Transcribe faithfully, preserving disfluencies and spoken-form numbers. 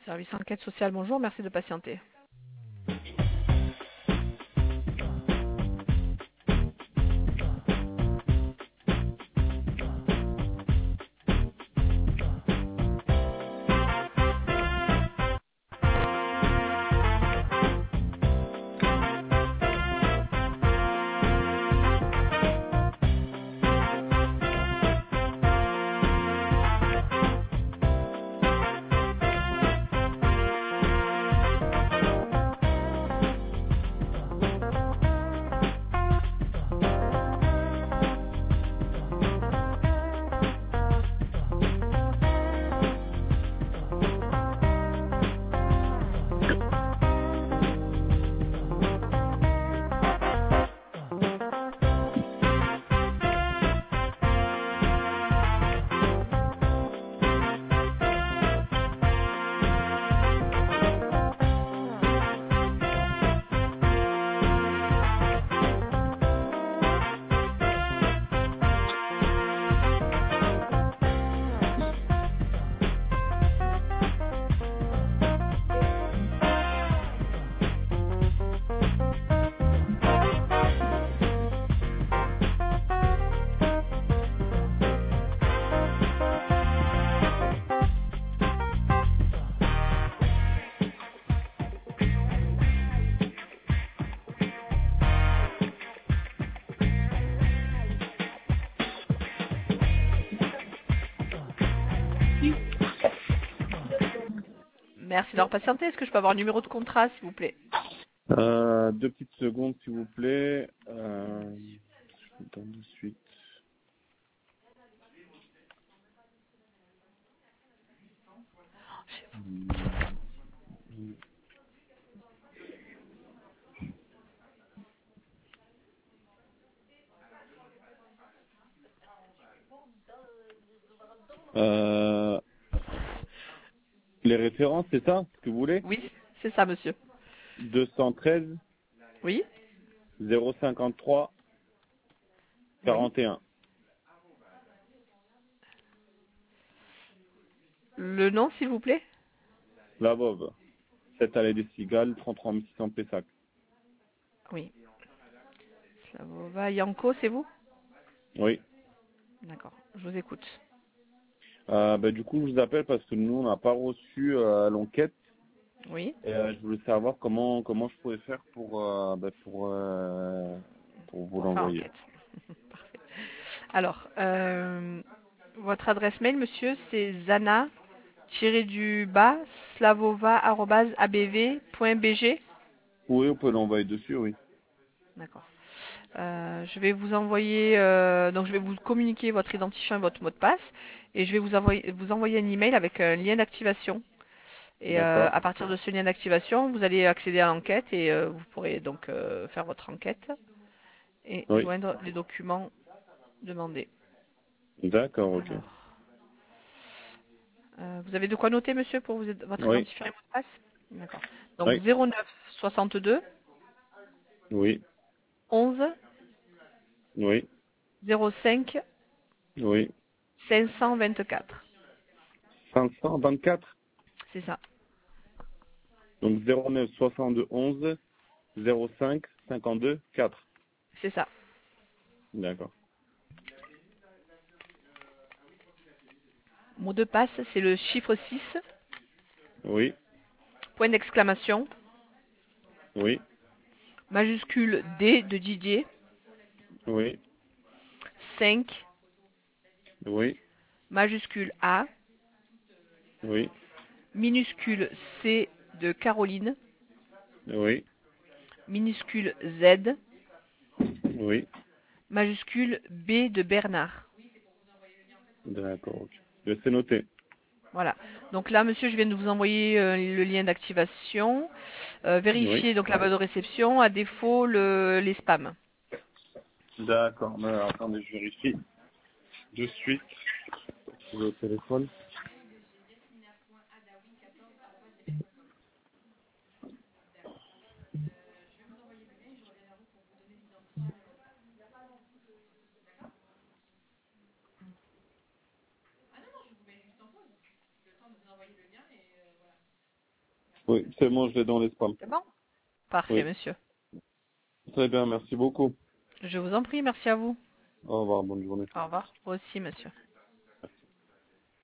Service enquête sociale, bonjour, merci de patienter. Merci d'avoir patienté. Est-ce que je peux avoir un numéro de contrat, s'il vous plaît? Euh, deux petites secondes, s'il vous plaît. Euh, je vous donne de suite. Euh, les références, c'est ça ce que vous voulez? Oui, c'est ça, monsieur. deux cent treize, Oui, zéro cinquante-trois, oui. quarante et un. Le nom, s'il vous plaît? La Vauve. sept allée des Cigales, trente-trois mille six cents Pessac. Oui. Slavova Yanko, c'est vous? Oui. D'accord, je vous écoute. Euh, bah, du coup, je vous appelle parce que nous, on n'a pas reçu euh, l'enquête. Oui. Et euh, je voulais savoir comment comment je pouvais faire pour euh, bah, pour euh, pour vous Pour faire l'envoyer. enquête. Parfait. Alors, euh, votre adresse mail, monsieur, c'est zana du bas slavova arobase a b v point b g. Oui, on peut l'envoyer dessus, oui. D'accord. Euh, je vais vous envoyer, euh, donc je vais vous communiquer votre identifiant et votre mot de passe, et je vais vous envoyer, vous envoyer un email avec un lien d'activation. Et euh, D'accord. à partir de ce lien d'activation, vous allez accéder à l'enquête et euh, vous pourrez donc euh, faire votre enquête et Oui. joindre les documents demandés. D'accord, ok. Alors, euh, vous avez de quoi noter, monsieur, pour vous, votre Oui. identifiant et mot de passe? D'accord. Donc Oui. zéro neuf soixante-deux Oui. onze Oui. zéro cinq Oui. cinq cent vingt-quatre. cinq cent vingt-quatre. C'est ça. Donc zéro neuf soixante-deux onze zéro cinq cinquante-deux quatre. C'est ça. D'accord. Mot de passe, c'est le chiffre six, Oui. point d'exclamation, Oui. majuscule D de Didier, Oui. cinq, Oui. majuscule A, Oui. minuscule C de Caroline, Oui. minuscule Z, Oui. majuscule B de Bernard. D'accord, ok. C'est noté. Voilà. Donc là, monsieur, je viens de vous envoyer euh, le lien d'activation. Euh, Oui. vérifiez donc la boîte de réception, à défaut le, les spams. D'accord. Mais attendez, je vérifie de suite sur le téléphone. Oui, c'est bon, je l'ai dans les spams. C'est bon? Parfait, Oui, monsieur. très bien, merci beaucoup. Je vous en prie, merci à vous. Au revoir, bonne journée. Au revoir. Vous aussi, monsieur.